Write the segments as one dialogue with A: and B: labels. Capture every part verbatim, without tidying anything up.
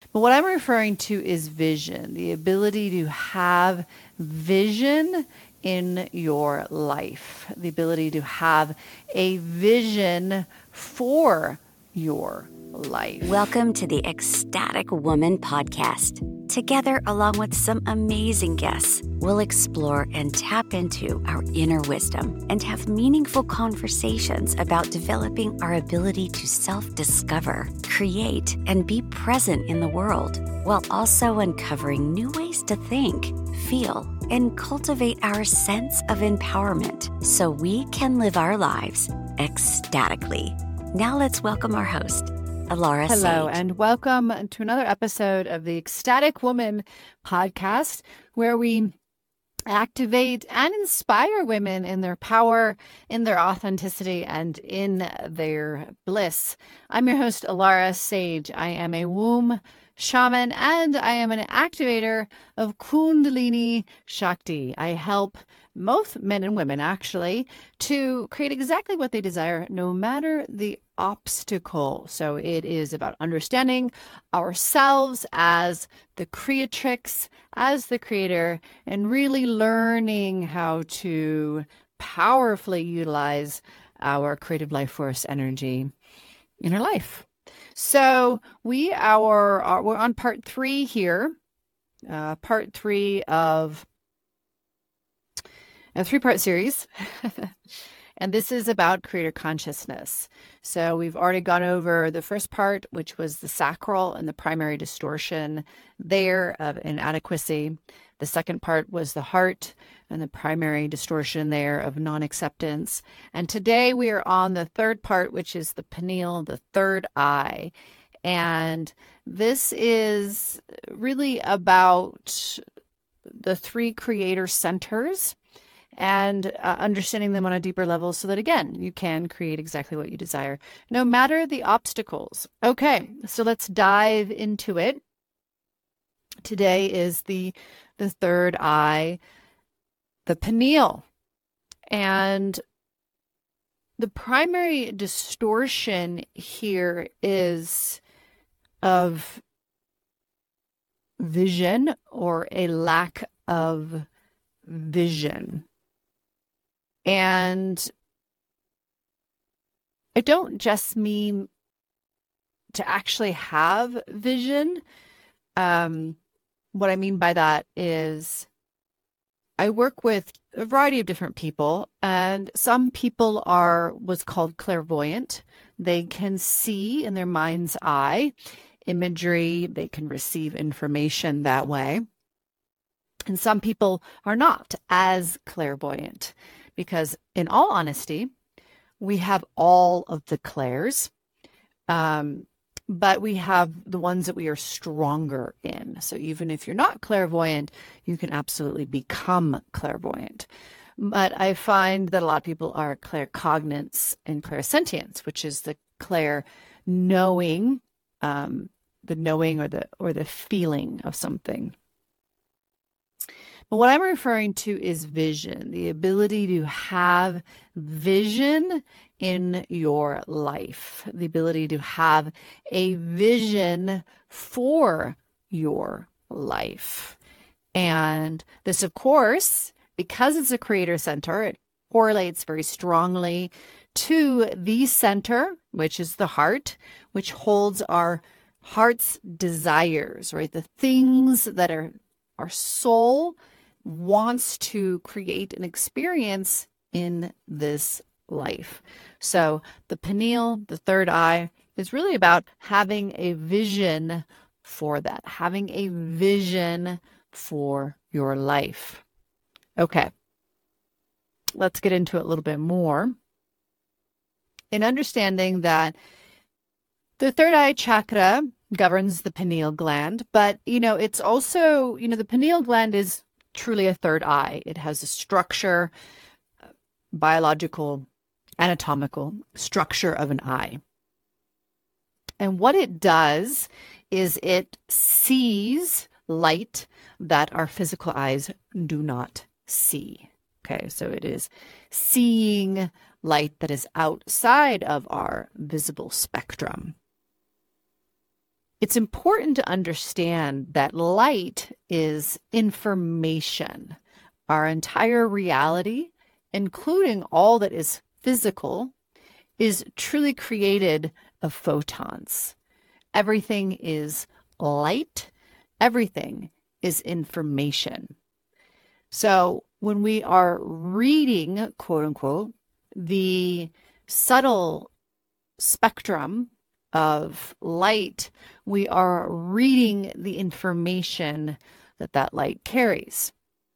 A: But what I'm referring to is vision, the ability to have vision in your life, the ability to have a vision for your life.
B: Welcome to the Ecstatic Woman Podcast. Together, along with some amazing guests, we'll explore and tap into our inner wisdom and have meaningful conversations about developing our ability to self-discover, create, and be present in the world, while also uncovering new ways to think, feel, and cultivate our sense of empowerment so we can live our lives ecstatically. Now let's welcome our host, Alara
A: Hello,
B: Sage.
A: and welcome to another episode of the Ecstatic Woman Podcast, where we activate and inspire women in their power, in their authenticity, and in their bliss. I'm your host, Alara Sage. I am a womb shaman, and I am an activator of Kundalini Shakti. I help both men and women, actually, to create exactly what they desire, no matter the obstacle. So it is about understanding ourselves as the creatrix, as the creator, and really learning how to powerfully utilize our creative life force energy in our life. So we our, our we're on part three here, uh, part three of a three-part series, and this is about creator consciousness. So we've already gone over the first part, which was the sacral and the primary distortion there of inadequacy. The second part was the heart and the primary distortion there of non-acceptance. And today we are on the third part, which is the pineal, the third eye. And this is really about the three creator centers and uh, understanding them on a deeper level so that, again, you can create exactly what you desire, no matter the obstacles. Okay, so let's dive into it. Today is the, the third eye, the pineal. And the primary distortion here is of vision or a lack of vision. And I don't just mean to actually have vision. Um, what I mean by that is I work with a variety of different people, and some people are what's called clairvoyant. They can see in their mind's eye imagery. They can receive information that way. And some people are not as clairvoyant because, in all honesty, we have all of the clairs, um, but we have the ones that we are stronger in. So even if you're not clairvoyant, you can absolutely become clairvoyant. But I find that a lot of people are claircognizance and clairsentience, which is the clair knowing, um, the knowing or the or the feeling of something. But what I'm referring to is vision, the ability to have vision in your life, the ability to have a vision for your life. And this, of course, because it's a creator center, it correlates very strongly to the center, which is the heart, which holds our heart's desires, right? The things that are our soul wants to create an experience in this life. So the pineal, the third eye, is really about having a vision for that, having a vision for your life. Okay, let's get into it a little bit more. In understanding that the third eye chakra governs the pineal gland, but, you know, it's also, you know, the pineal gland is truly a third eye. It has a structure, biological, anatomical structure of an eye. And what it does is it sees light that our physical eyes do not see. Okay, so it is seeing light that is outside of our visible spectrum. it's important to understand that light is information. Our entire reality, including all that is physical, is truly created of photons. Everything is light. Everything is information. So when we are reading, quote unquote, the subtle spectrum of light, we are reading the information that that light carries.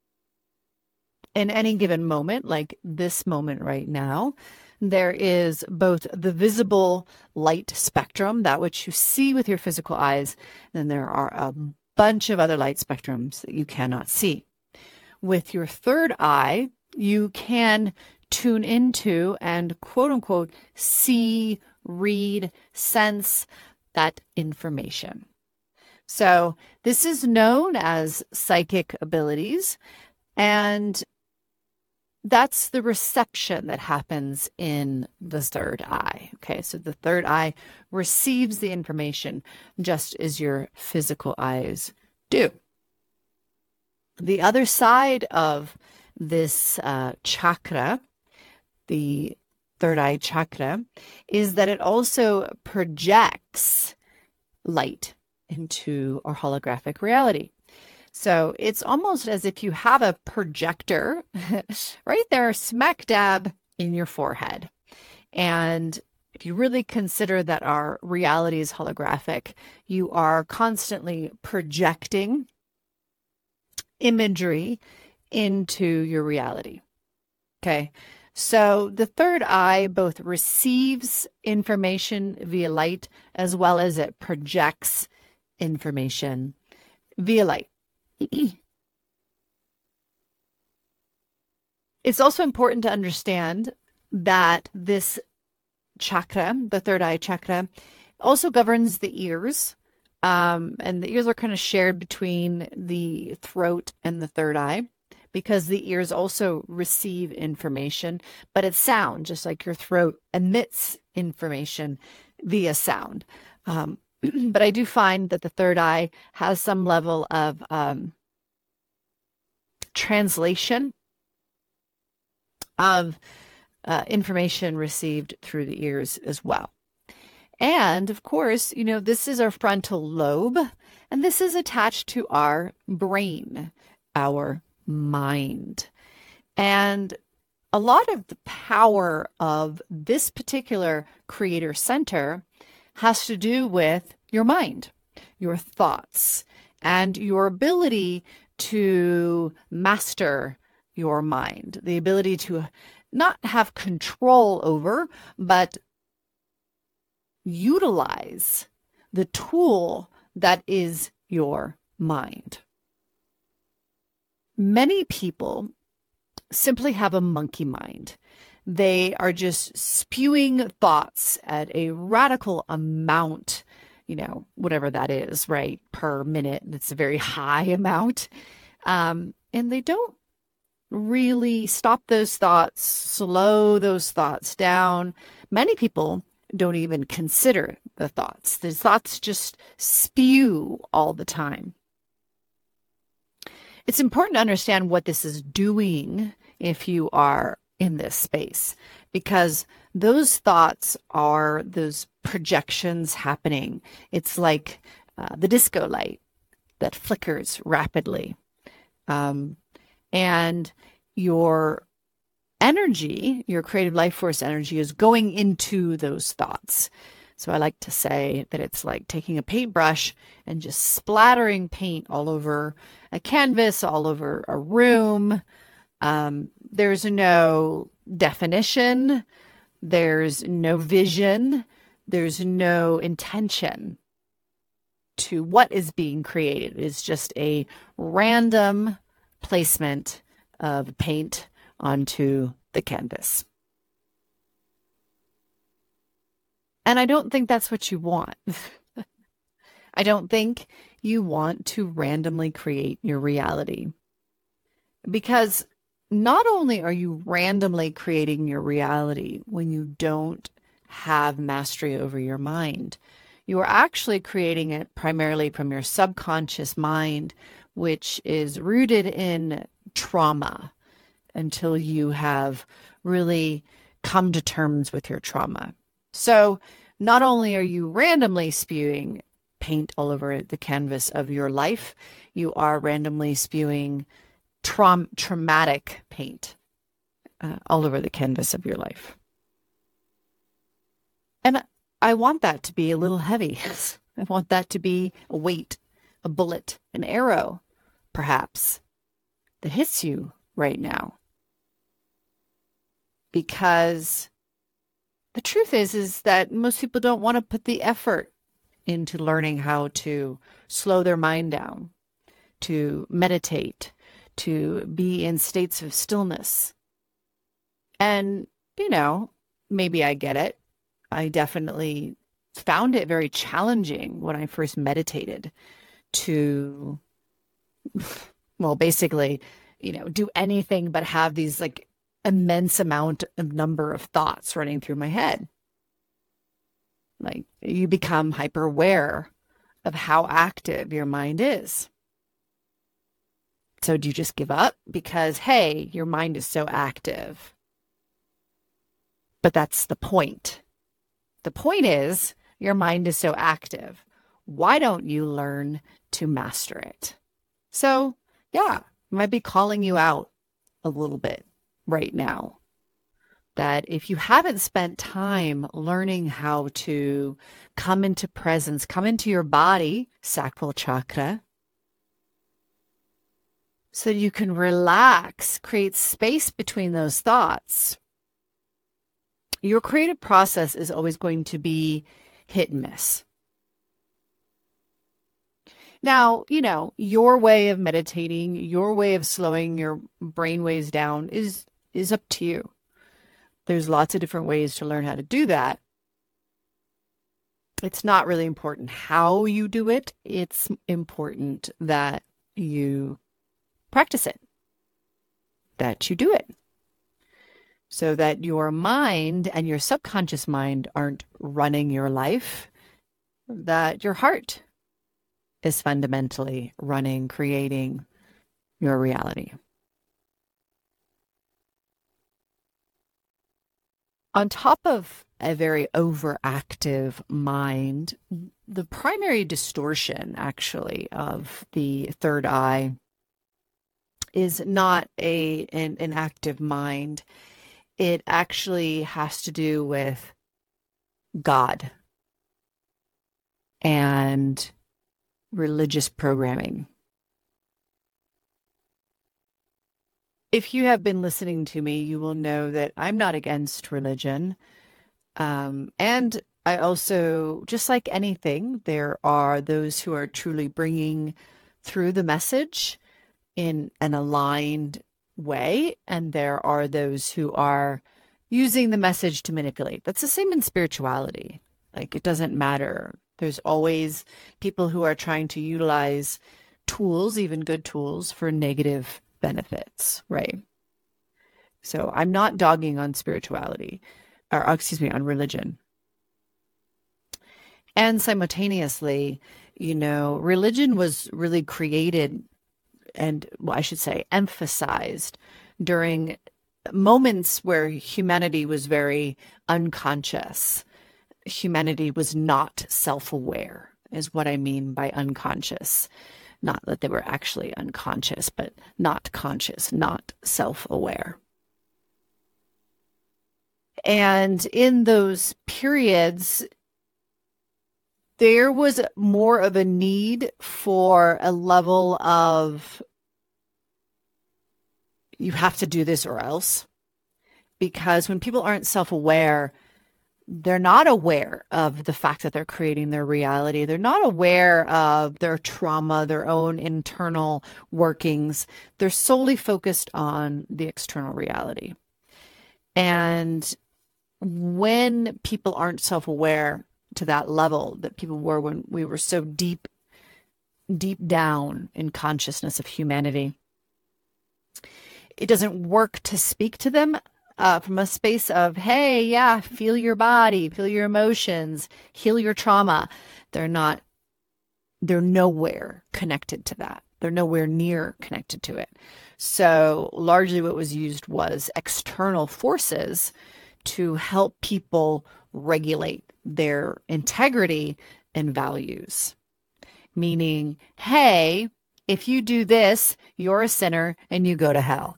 A: In any given moment, like this moment right now, there is both the visible light spectrum, that which you see with your physical eyes, and there are a bunch of other light spectrums that you cannot see. With your third eye, you can tune into and quote unquote see, read, sense that information. So this is known as psychic abilities, and that's the reception that happens in the third eye. Okay, so the third eye receives the information just as your physical eyes do. The other side of this uh, chakra, the third eye chakra, is that it also projects light into our holographic reality. So it's almost as if you have a projector right there, smack dab in your forehead. And if you really consider that our reality is holographic, you are constantly projecting imagery into your reality. Okay. So the third eye both receives information via light as well as it projects information via light. It's also important to understand that this chakra, the third eye chakra, also governs the ears. Um, and the ears are kind of shared between the throat and the third eye because the ears also receive information, but it's sound, just like your throat emits information via sound. Um, but I do find that the third eye has some level of um, translation of uh, information received through the ears as well. And of course, you know, this is our frontal lobe, and this is attached to our brain, our mind. And a lot of the power of this particular creator center has to do with your mind, your thoughts, and your ability to master your mind, the ability to not have control over, but utilize the tool that is your mind. Many people simply have a monkey mind. They are just spewing thoughts at a radical amount, you know, whatever that is, right, per minute. It's a very high amount. Um, and they don't really stop those thoughts, slow those thoughts down. Many people don't even consider the thoughts. The thoughts just spew all the time. It's important to understand what this is doing if you are in this space, because those thoughts are those projections happening. It's like uh, the disco light that flickers rapidly. Um, and your energy, your creative life force energy, is going into those thoughts. So I like to say that it's like taking a paintbrush and just splattering paint all over a canvas, all over a room. Um, there's no definition. There's no vision. There's no intention to what is being created. It's just a random placement of paint onto the canvas. And I don't think that's what you want. I don't think you want to randomly create your reality. Because not only are you randomly creating your reality when you don't have mastery over your mind, you are actually creating it primarily from your subconscious mind, which is rooted in trauma until you have really come to terms with your trauma. So not only are you randomly spewing paint all over the canvas of your life, you are randomly spewing traum- traumatic paint uh, all over the canvas of your life. And I want that to be a little heavy. I want that to be a weight, a bullet, an arrow, perhaps, that hits you right now. Because the truth is, is that most people don't want to put the effort into learning how to slow their mind down, to meditate, to be in states of stillness. And, you know, maybe I get it. I definitely found it very challenging when I first meditated to, well, basically, you know, do anything but have these like immense amount of number of thoughts running through my head. Like you become hyper aware of how active your mind is. So do you just give up because, hey, your mind is so active? But that's the point. The point is your mind is so active. Why don't you learn to master it? So yeah, I might be calling you out a little bit right now. That if you haven't spent time learning how to come into presence, come into your body, sacral chakra, so you can relax, create space between those thoughts, your creative process is always going to be hit and miss. Now, you know, your way of meditating, your way of slowing your brain waves down is is up to you. There's lots of different ways to learn how to do that. It's not really important how you do it. It's important that you practice it, that you do it, so that your mind and your subconscious mind aren't running your life, that your heart is fundamentally running, creating your reality. On top of a very overactive mind, the primary distortion, actually, of the third eye is not a an, an active mind. It actually has to do with God and religious programming. If you have been listening to me, you will know that I'm not against religion. Um, and I also, just like anything, there are those who are truly bringing through the message in an aligned way. And there are those who are using the message to manipulate. That's the same in spirituality. Like, it doesn't matter. There's always people who are trying to utilize tools, even good tools, for negative benefits, right? So I'm not dogging on spirituality, or excuse me, on religion. And simultaneously, you know, religion was really created and, well, I should say, emphasized during moments where humanity was very unconscious. Humanity was not self-aware, is what I mean by unconscious. Not that they were actually unconscious, but not conscious, not self-aware. And in those periods, there was more of a need for a level of, you have to do this or else. Because when people aren't self-aware, they're not aware of the fact that they're creating their reality. They're not aware of their trauma, their own internal workings. They're solely focused on the external reality. And when people aren't self-aware to that level that people were when we were so deep, deep down in consciousness of humanity, it doesn't work to speak to them uh, from a space of, hey, yeah, feel your body, feel your emotions, heal your trauma. They're not, they're nowhere connected to that. They're nowhere near connected to it. So largely what was used was external forces to help people regulate their integrity and values. Meaning, hey, if you do this, you're a sinner and you go to hell.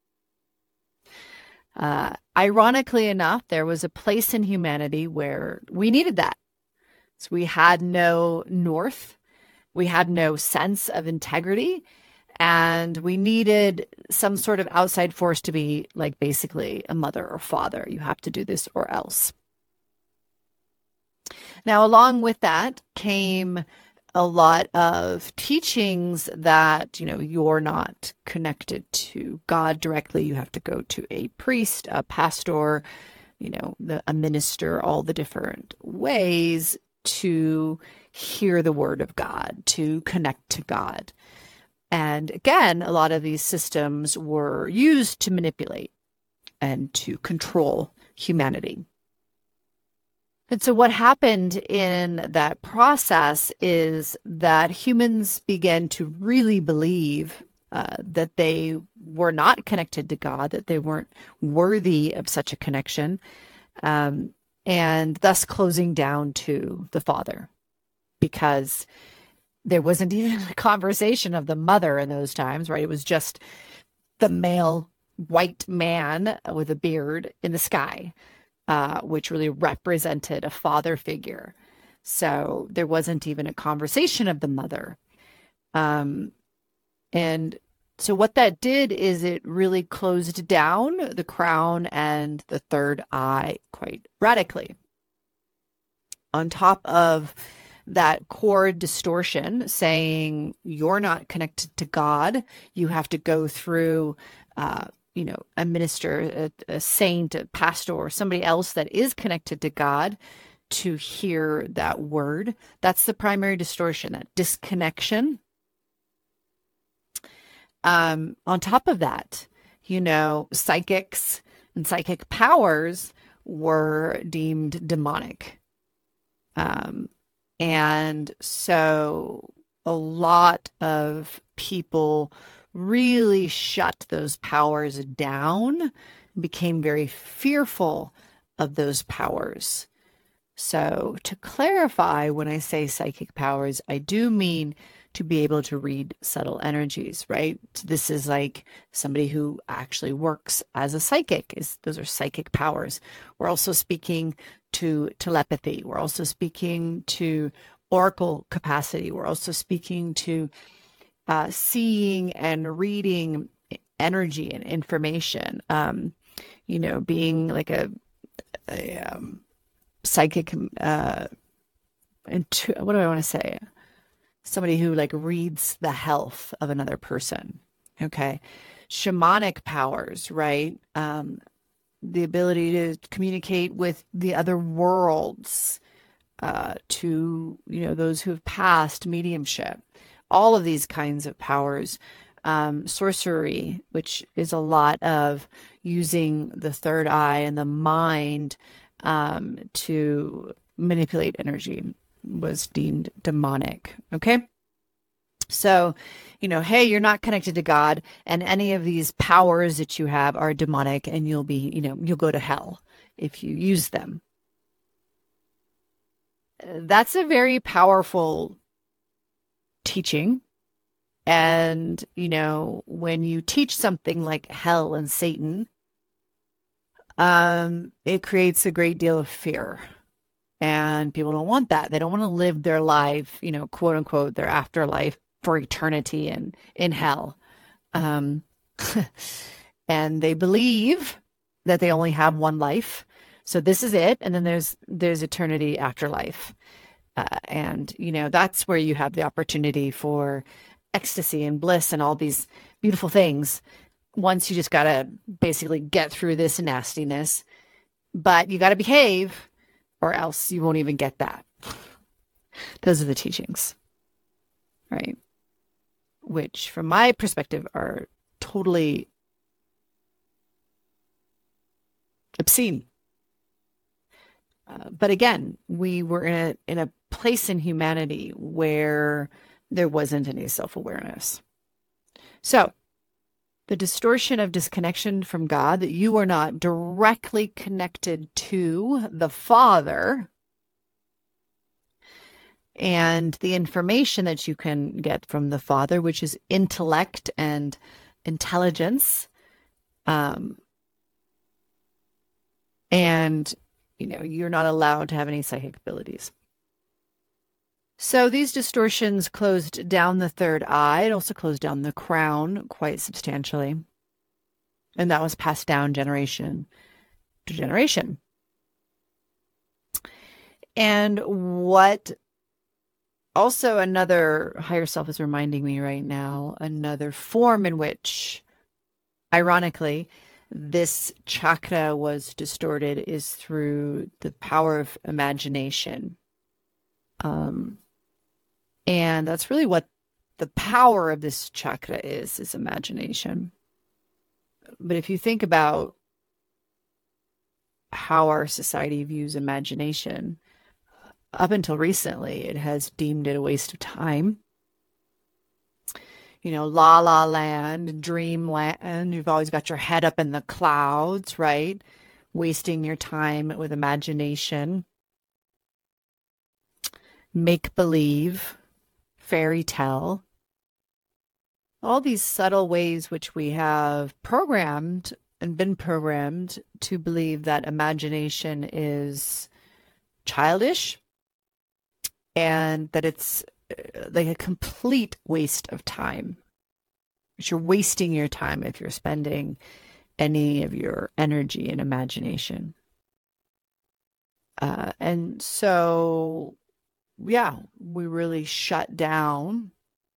A: Uh, ironically enough, there was a place in humanity where we needed that. So we had no north, we had no sense of integrity, and we needed some sort of outside force to be like basically a mother or father. You have to do this or else. Now, along with that came a lot of teachings that, you know, you're not connected to God directly. You have to go to a priest, a pastor, you know, the, a minister, all the different ways to hear the word of God, to connect to God. And again, a lot of these systems were used to manipulate and to control humanity. And so what happened in that process is that humans began to really believe uh, that they were not connected to God, that they weren't worthy of such a connection, um, and thus closing down to the Father, because there wasn't even a conversation of the mother in those times, right? It was just the male white man with a beard in the sky. Uh, which really represented a father figure. So there wasn't even a conversation of the mother. Um, and so what that did is it really closed down the crown and the third eye quite radically. On top of that core distortion saying you're not connected to God, you have to go through uh, you know, a minister, a, a saint, a pastor, or somebody else that is connected to God to hear that word. That's the primary distortion, that disconnection. Um, on top of that, you know, psychics and psychic powers were deemed demonic. Um, and so a lot of people really shut those powers down, became very fearful of those powers. So to clarify, when I say psychic powers, I do mean to be able to read subtle energies, right? This is like somebody who actually works as a psychic. Is those are psychic powers. We're also speaking to telepathy. We're also speaking to oracle capacity. We're also speaking to Uh, seeing and reading energy and information, um, you know, being like a, a um, psychic, uh, intu- what do I want to say? Somebody who like reads the health of another person. Okay. Shamanic powers, right? Um, the ability to communicate with the other worlds, uh, to, you know, those who have passed, mediumship. All of these kinds of powers, um, sorcery, which is a lot of using the third eye and the mind um, to manipulate energy, was deemed demonic. Okay. So, you know, hey, you're not connected to God, and any of these powers that you have are demonic, and you'll be, you know, you'll go to hell if you use them. That's a very powerful teaching. And, you know, when you teach something like hell and Satan, um, it creates a great deal of fear. And people don't want that. They don't want to live their life, you know, quote unquote, their afterlife for eternity and in hell. Um, and they believe that they only have one life. So this is it. And then there's, there's eternity after life. Uh, and, you know, that's where you have the opportunity for ecstasy and bliss and all these beautiful things. Once you just got to basically get through this nastiness, but you got to behave or else you won't even get that. Those are the teachings, right? Which from my perspective are totally obscene. Uh, but again, we were in a, in a place in humanity where there wasn't any self-awareness. So the distortion of disconnection from God, that you are not directly connected to the Father, and the information that you can get from the Father, which is intellect and intelligence, um, and you know, you're not allowed to have any psychic abilities. So these distortions closed down the third eye. It also closed down the crown quite substantially. And that was passed down generation to generation. And what also another higher self is reminding me right now, another form in which, ironically, this chakra was distorted is through the power of imagination. Um, and that's really what the power of this chakra is, is imagination. But if you think about how our society views imagination, up until recently, it has deemed it a waste of time. You know, la la land, dreamland, you've always got your head up in the clouds, right? Wasting your time with imagination. Make believe, fairy tale. All these subtle ways which we have programmed and been programmed to believe that imagination is childish and that it's like a complete waste of time. But you're wasting your time if you're spending any of your energy in imagination. Uh, and so, yeah, we really shut down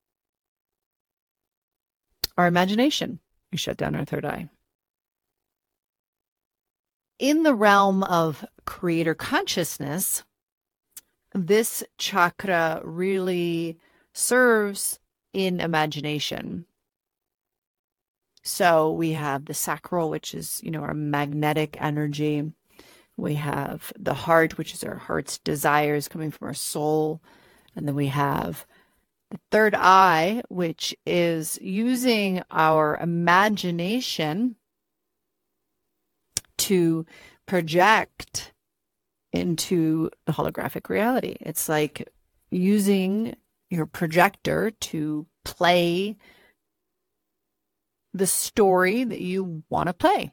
A: our imagination. We shut down our third eye. In the realm of creator consciousness, this chakra really serves in imagination. So we have the sacral, which is, you know, our magnetic energy. We have the heart, which is our heart's desires coming from our soul. And then we have the third eye, which is using our imagination to project into the holographic reality. It's like using your projector to play the story that you want to play.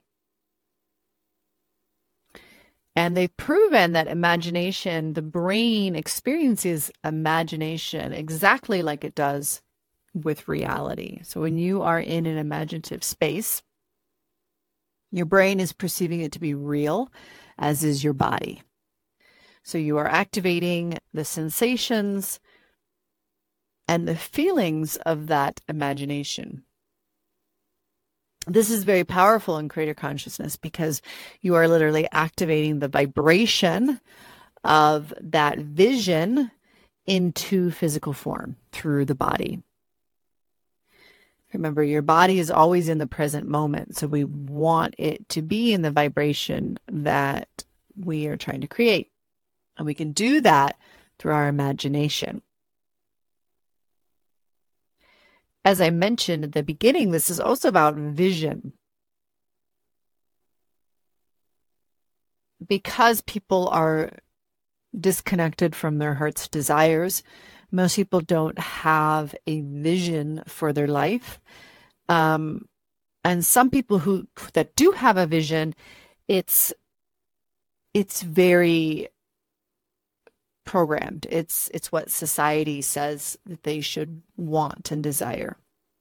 A: And they've proven that imagination, the brain experiences imagination exactly like it does with reality. So when you are in an imaginative space, your brain is perceiving it to be real, as is your body. So you are activating the sensations and the feelings of that imagination. This is very powerful in creator consciousness because you are literally activating the vibration of that vision into physical form through the body. Remember, your body is always in the present moment, so we want it to be in the vibration that we are trying to create. And we can do that through our imagination. As I mentioned at the beginning, this is also about vision. Because people are disconnected from their heart's desires, most people don't have a vision for their life. Um, and some people who that do have a vision, it's it's very programmed. It's it's what society says that they should want and desire.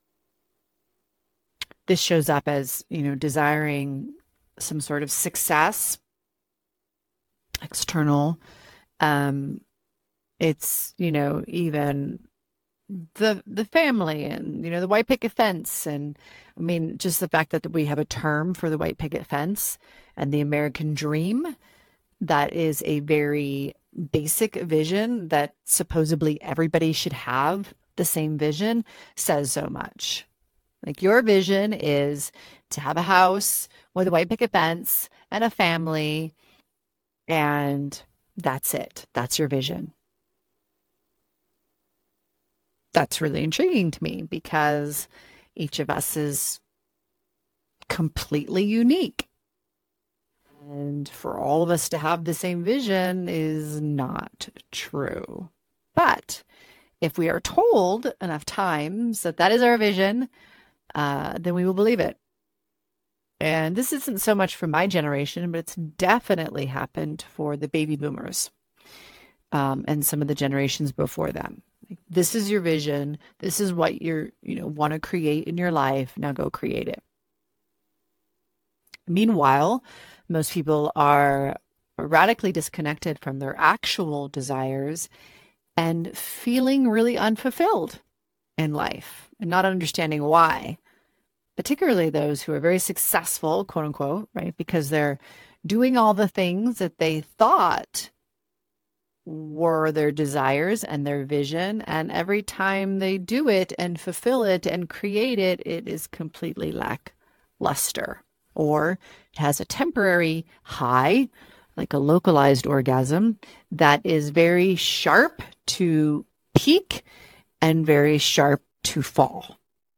A: This shows up as, you know, desiring some sort of success, external. Um, it's, you know, even the the family and, you know, the white picket fence. And I mean, just the fact that we have a term for the white picket fence and the American dream, that is a very basic vision that supposedly everybody should have the same vision, says so much. Like, your vision is to have a house with a white picket fence and a family, and that's it. That's your vision. That's really intriguing to me because each of us is completely unique. And for all of us to have the same vision is not true. But if we are told enough times that that is our vision, uh, then we will believe it. And this isn't so much for my generation, but it's definitely happened for the baby boomers um, and some of the generations before them. Like, this is your vision. This is what you're, you know, want to create in your life. Now go create it. Meanwhile, most people are radically disconnected from their actual desires and feeling really unfulfilled in life and not understanding why. Particularly those who are very successful, quote unquote, right? Because they're doing all the things that they thought were their desires and their vision. And every time they do it and fulfill it and create it, it is completely lackluster. Or it has a temporary high, like a localized orgasm, that is very sharp to peak and very sharp to fall.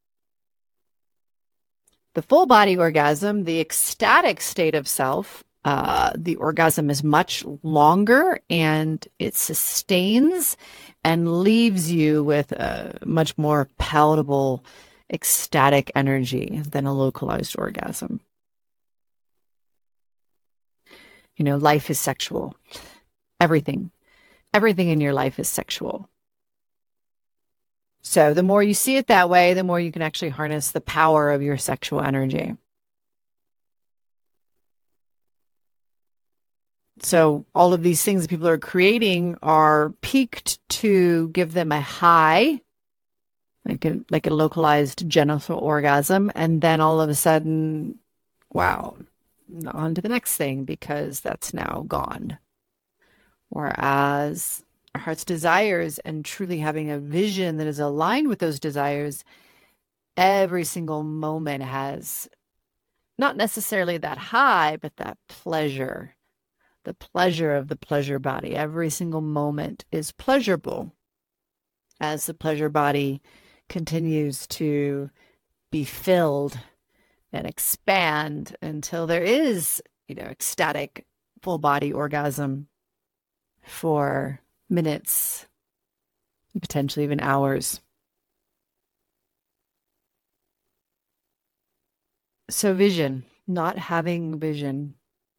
A: The full body orgasm, the ecstatic state of self, uh, the orgasm is much longer and it sustains and leaves you with a much more palatable, ecstatic energy than a localized orgasm. You know, life is sexual. Everything, everything in your life is sexual. So the more you see it that way, the more you can actually harness the power of your sexual energy. So all of these things that people are creating are peaked to give them a high, like a, like a localized genital orgasm. And then all of a sudden, wow, on to the next thing because that's now gone. Whereas our heart's desires and truly having a vision that is aligned with those desires, every single moment has not necessarily that high, but that pleasure, the pleasure of the pleasure body. Every single moment is pleasurable as the pleasure body continues to be filled and expand until there is, you know, ecstatic full body orgasm for minutes, potentially even hours. So vision, not having vision.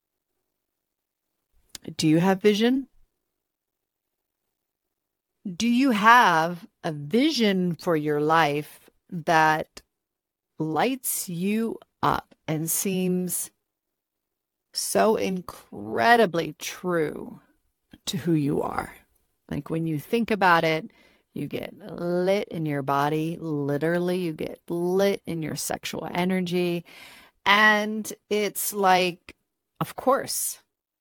A: Do you have vision? Do you have a vision for your life that lights you up and seems so incredibly true to who you are? Like when you think about it, you get lit in your body, literally, you get lit in your sexual energy. And it's like, of course,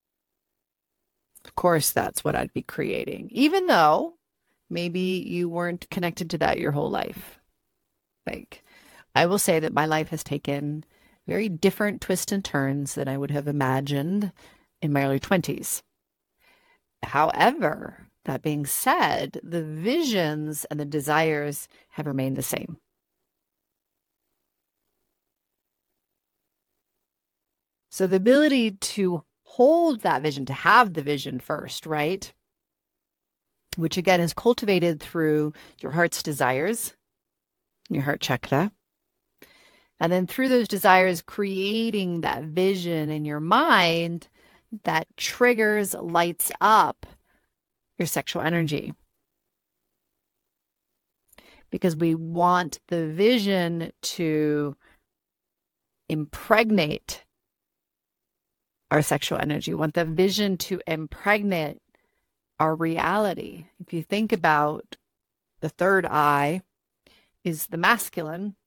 A: of course, that's what I'd be creating, even though maybe you weren't connected to that your whole life. Like, I will say that my life has taken very different twists and turns than I would have imagined in my early twenties. However, that being said, the visions and the desires have remained the same. So the ability to hold that vision, to have the vision first, right? Which again is cultivated through your heart's desires, your heart chakra. And then through those desires, creating that vision in your mind that triggers, lights up your sexual energy. Because we want the vision to impregnate our sexual energy. We want the vision to impregnate our reality. If you think about the third eye is the masculine,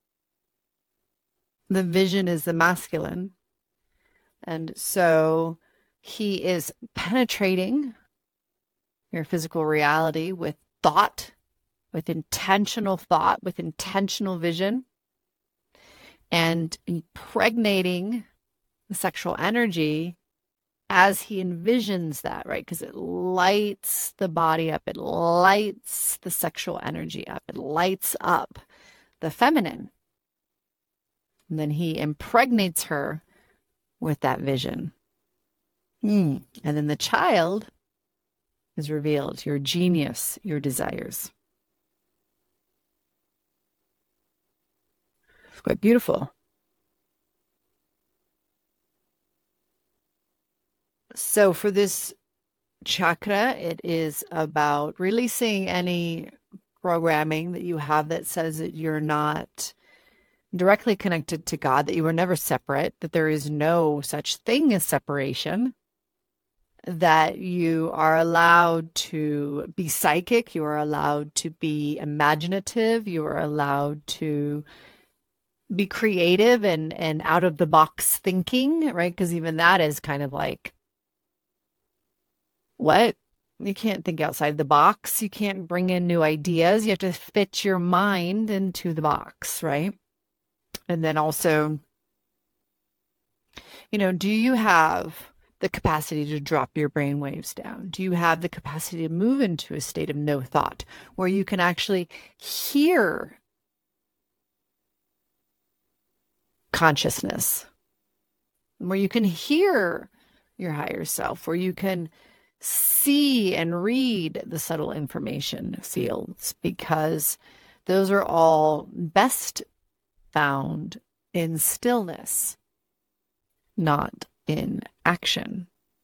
A: the vision is the masculine. And so he is penetrating your physical reality with thought, with intentional thought, with intentional vision. and impregnating the sexual energy as he envisions that, right? Because it lights the body up. It lights the sexual energy up. It lights up the feminine. And then he impregnates her with that vision. Mm. And then the child is revealed, your genius, your desires. It's quite beautiful. So for this chakra, it is about releasing any programming that you have that says that you're not directly connected to God, that you were never separate, that there is no such thing as separation, that you are allowed to be psychic, you are allowed to be imaginative, you are allowed to be creative and, and out of the box thinking, right? Because even that is kind of like, what? You can't think outside the box. You can't bring in new ideas. You have to fit your mind into the box, right? And then also, you know, do you have the capacity to drop your brain waves down? Do you have the capacity to move into a state of no thought where you can actually hear consciousness, where you can hear your higher self, where you can see and read the subtle information fields, because those are all best found in stillness, not in action.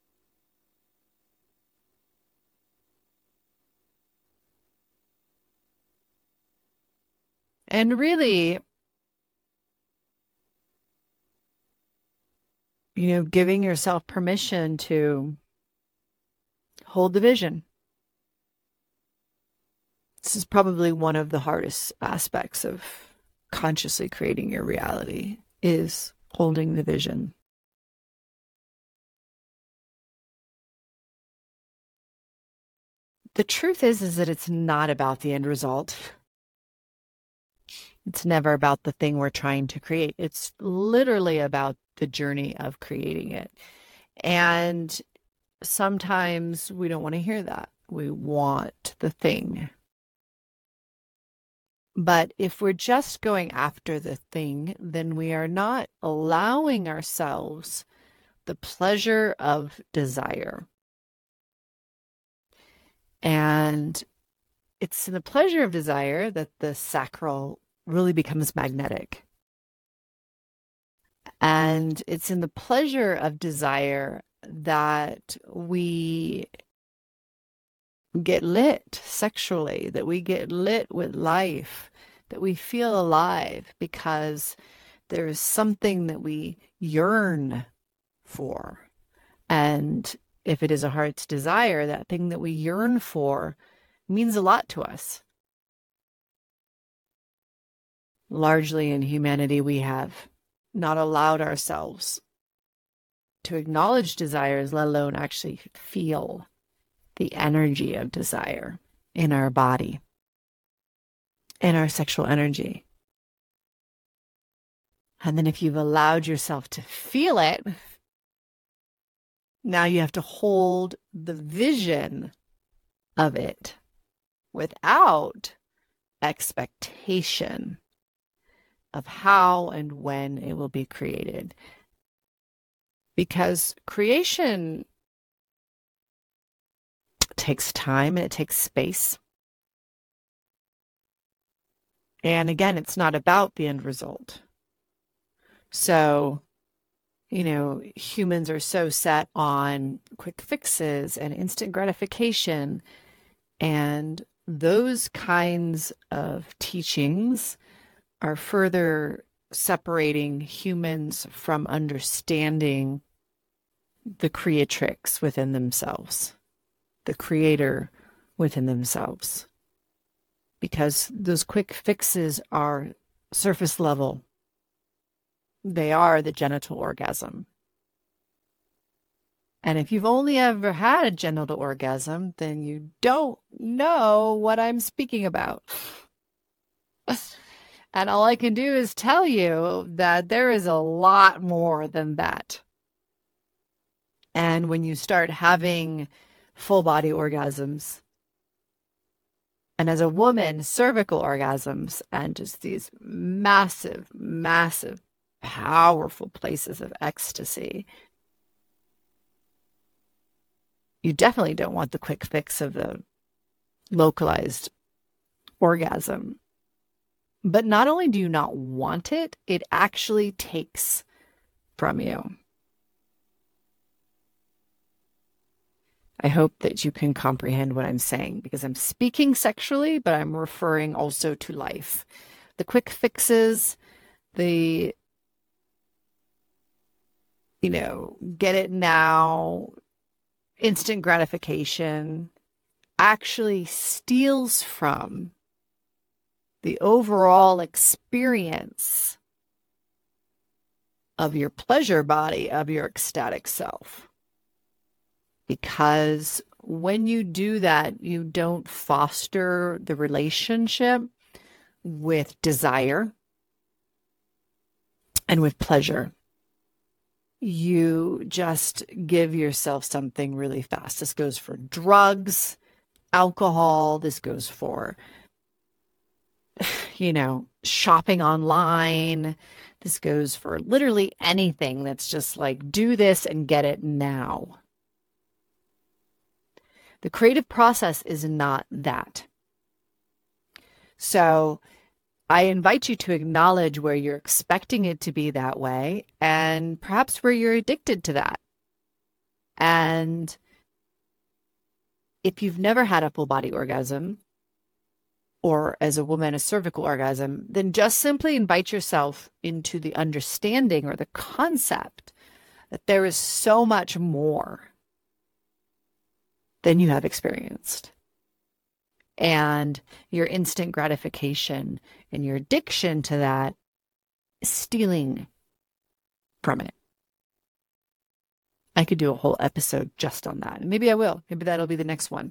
A: And really, you know, giving yourself permission to hold the vision. This is probably one of the hardest aspects of consciously creating your reality, is holding the vision. The truth is, is that it's not about the end result. It's never about the thing we're trying to create. It's literally about the journey of creating it. And sometimes we don't want to hear that. We want the thing. But if we're just going after the thing, then we are not allowing ourselves the pleasure of desire. And it's in the pleasure of desire that the sacral really becomes magnetic. And it's in the pleasure of desire that we get lit sexually, that we get lit with life, that we feel alive, because there is something that we yearn for. And if it is a heart's desire, that thing that we yearn for means a lot to us. Largely in humanity, we have not allowed ourselves to acknowledge desires, let alone actually feel the energy of desire in our body, in our sexual energy. And then if you've allowed yourself to feel it, now you have to hold the vision of it without expectation of how and when it will be created. Because creation takes time and it takes space. And again, it's not about the end result. So, you know, humans are so set on quick fixes and instant gratification, and those kinds of teachings are further separating humans from understanding the creatrix within themselves, the creator within themselves. Because those quick fixes are surface level. They are the genital orgasm. And if you've only ever had a genital orgasm, then you don't know what I'm speaking about. And all I can do is tell you that there is a lot more than that. And when you start having full body orgasms, and as a woman, cervical orgasms, and just these massive, massive, powerful places of ecstasy, you definitely don't want the quick fix of the localized orgasm. But not only do you not want it, it actually takes from you. I hope that you can comprehend what I'm saying, because I'm speaking sexually, but I'm referring also to life. The quick fixes, the, you know, get it now, instant gratification, actually steals from the overall experience of your pleasure body, of your ecstatic self. Because when you do that, you don't foster the relationship with desire and with pleasure. You just give yourself something really fast. This goes for drugs, alcohol. This goes for, you know, shopping online. This goes for literally anything that's just like, do this and get it now. The creative process is not that. So I invite you to acknowledge where you're expecting it to be that way, and perhaps where you're addicted to that. And if you've never had a full body orgasm, or as a woman, a cervical orgasm, then just simply invite yourself into the understanding or the concept that there is so much more than you have experienced. And your instant gratification and your addiction to that is stealing from it. I could do a whole episode just on that. And maybe I will. Maybe that'll be the next one.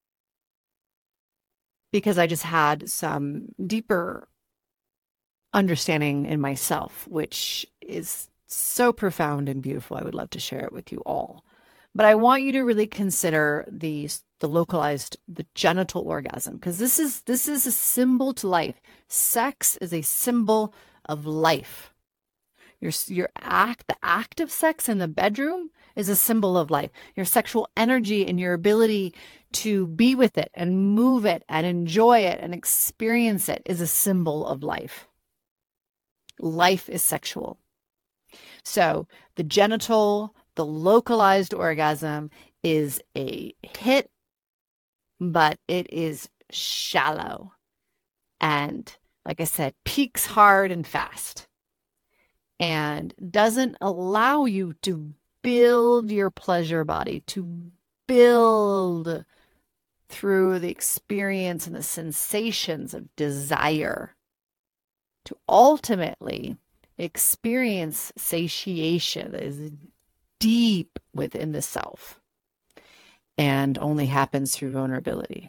A: Because I just had some deeper understanding in myself, which is so profound and beautiful. I would love to share it with you all. But I want you to really consider the, the localized, the genital orgasm, because this is, this is a symbol to life. Sex is a symbol of life. Your, your act, the act of sex in the bedroom is a symbol of life. Your sexual energy and your ability to be with it and move it and enjoy it and experience it is a symbol of life. Life is sexual. So the genital, the localized orgasm is a hit, but it is shallow. And like I said, peaks hard and fast and doesn't allow you to build your pleasure body, to build through the experience and the sensations of desire, to ultimately experience satiation that is deep within the self and only happens through vulnerability.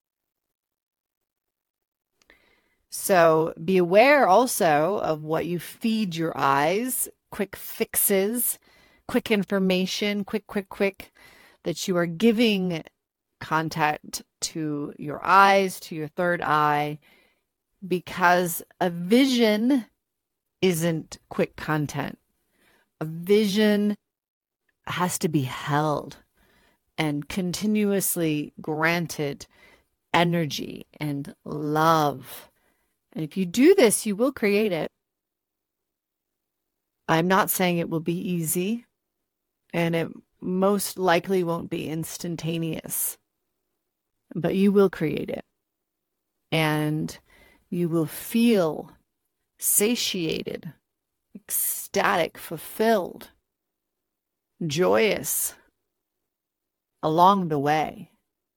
A: So be aware also of what you feed your eyes, quick fixes, quick information, quick, quick, quick, that you are giving contact to your eyes, to your third eye, because a vision isn't quick content. A vision has to be held and continuously granted energy and love. And if you do this, you will create it. I'm not saying it will be easy, and it most likely won't be instantaneous, but you will create it. And you will feel satiated, ecstatic, fulfilled, joyous along the way.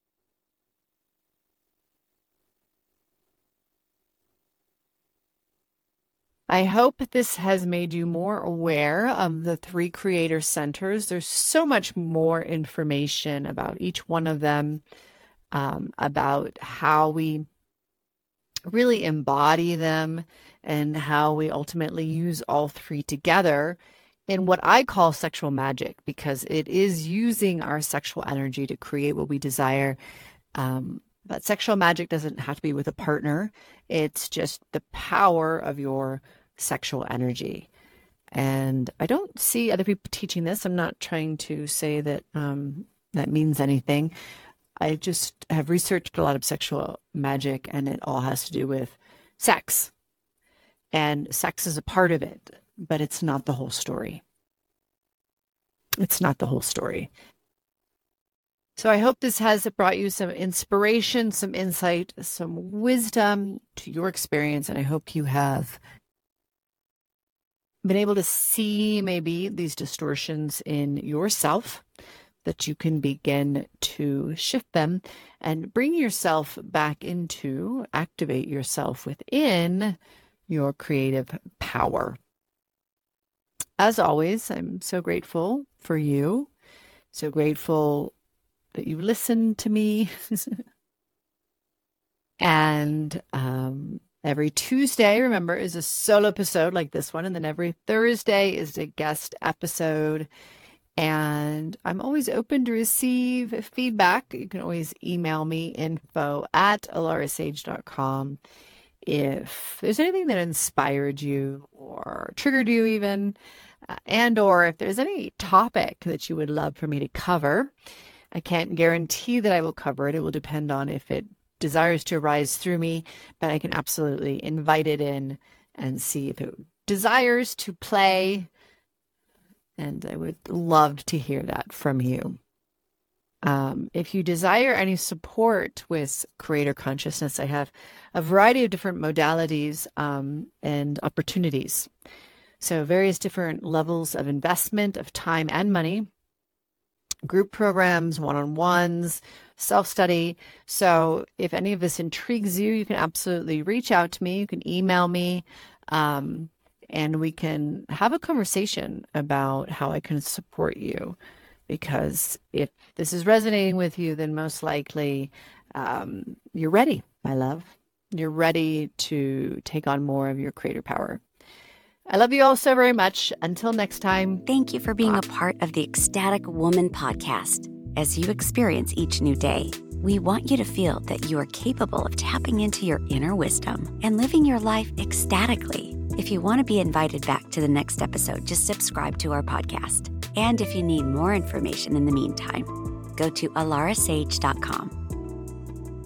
A: I hope this has made you more aware of the three creator centers. There's so much more information about each one of them, um, about how we really embody them and how we ultimately use all three together in what I call sexual magic, because it is using our sexual energy to create what we desire. Um, but sexual magic doesn't have to be with a partner. It's just the power of your sexual energy. And I don't see other people teaching this. I'm not trying to say that um, that means anything. I just have researched a lot of sexual magic, and it all has to do with sex. And sex is a part of it, but it's not the whole story. It's not the whole story. So I hope this has brought you some inspiration, some insight, some wisdom to your experience. And I hope you have been able to see maybe these distortions in yourself, that you can begin to shift them and bring yourself back into, activate yourself within your creative power. As always, I'm so grateful for you, so grateful that you listened to me. And um, every Tuesday, remember, is a solo episode like this one. And then every Thursday is a guest episode. And I'm always open to receive feedback. You can always email me, info at alara sage dot com. If there's anything that inspired you or triggered you even, uh, and or if there's any topic that you would love for me to cover. I can't guarantee that I will cover it. It will depend on if it desires to arise through me, but I can absolutely invite it in and see if it desires to play. And I would love to hear that from you. Um, if you desire any support with creator consciousness, I have a variety of different modalities um, and opportunities. So various different levels of investment of time and money, group programs, one-on-ones, self-study. So if any of this intrigues you, you can absolutely reach out to me. You can email me, um, and we can have a conversation about how I can support you. Because if this is resonating with you, then most likely um, you're ready, my love. You're ready to take on more of your creator power. I love you all so very much. Until next time.
B: Thank you for being a part of the Ecstatic Woman podcast. As you experience each new day, we want you to feel that you are capable of tapping into your inner wisdom and living your life ecstatically. If you want to be invited back to the next episode, just subscribe to our podcast. And if you need more information in the meantime, go to alara sage dot com.